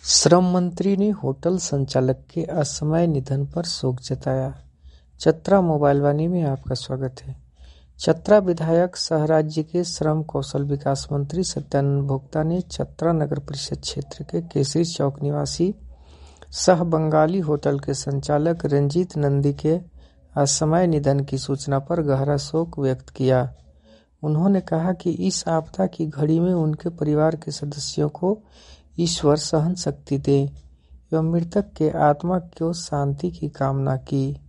श्रम मंत्री ने होटल संचालक के असमय निधन पर शोक जताया। चतरा मोबाइल वाणी में आपका स्वागत है। चतरा विधायक सह राज्य के श्रम कौशल विकास मंत्री सत्यानंद भोक्ता ने चतरा नगर परिषद क्षेत्र के केसरी चौक निवासी सह बंगाली होटल के संचालक रंजीत नंदी के असमय निधन की सूचना पर गहरा शोक व्यक्त किया। उन्होंने कहा कि इस आपदा की घड़ी में उनके परिवार के सदस्यों को ईश्वर सहन शक्ति दे एवं मृतक के आत्मा को शांति की कामना की।